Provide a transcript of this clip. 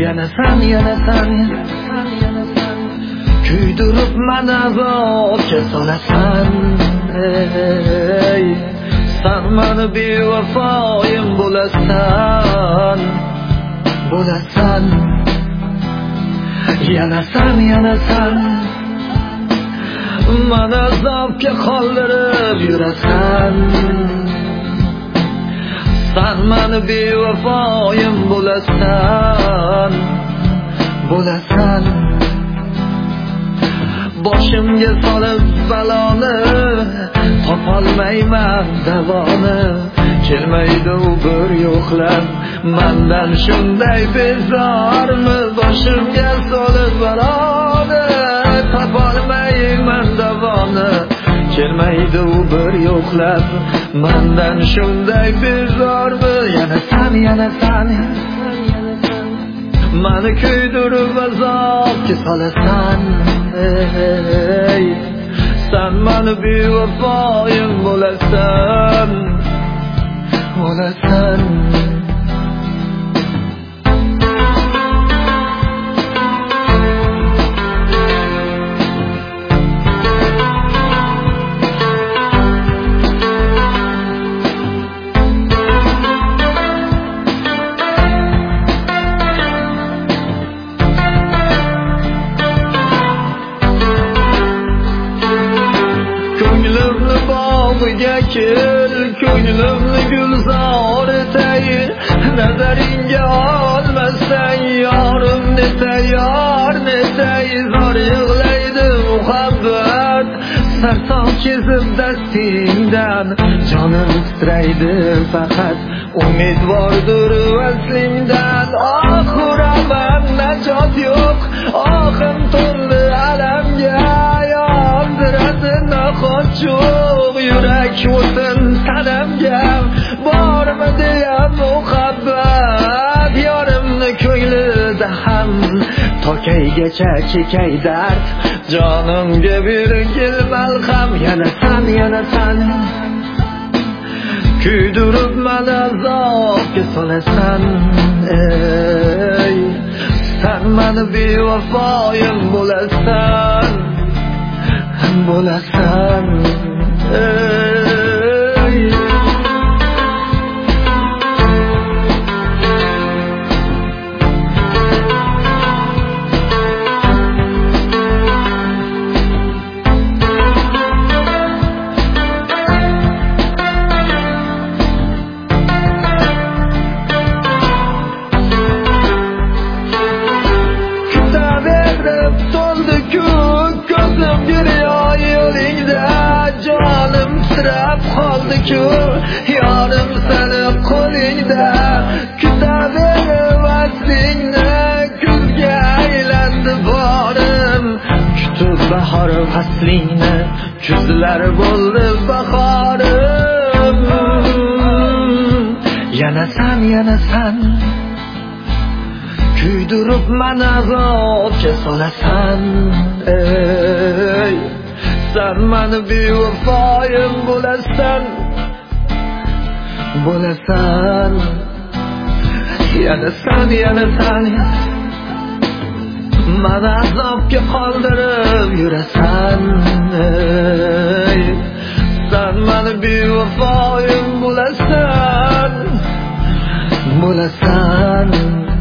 yana sen kuydirib meni azobga solasan. Ey sen meni bevafoyim bo'lasan yana sen meni azobga qoldirib yurasan. Sen meni bevafoyim bo'lasan. Boshimga solib baloni, topolmayman davoni. Kelmaydi u bir yo'qlab, mendan shunday bezormi? Boshimga solib baloni, topolmayman davoni. Kelmaydi u bir yo'qlab, mendan shunday bezormi? Yana sen meni kuydirib azobga solasan. Ey sen meni bevafoyim bo'lasan. Ko'nglimni bog'iga kel, ko'nglimni gulzor etay. Nazaringga olmasang yorim netay. Zor yig'laydi muhabbat, sarson kezib dastingdan. Jonim titraydi faqat, umidvordir vaslingdan. Uraman najot yo'q, ohim to'ldi alamga. Qo'chuq yurak o'tin tanamga, bormi deyam muhabbat. Yorimni ko'nglida ham tokaygacha chekay dard. Jonimga bergil malham, yana sen kuydirib meni azobga solasan. Ey sen meni bevafoyim bo'lasan. Ey kutaverib to'ldi-ku ko'zim giryoj yo'lingda. Jonim titrab qoldi-ku yorim seni qo'lingda. Kutaverib vaslingni, kuzga aylandi borim. Kutib bahor faslingni, kuzlar bo'ldi bahorim. Yana sen kuydirib meni azobga solasan. Ey sen meni bevafoyim bo'lasan. Yana sen meni azobga qoldirib yurasan. Ey sen meni bevafoyim bo'lasan.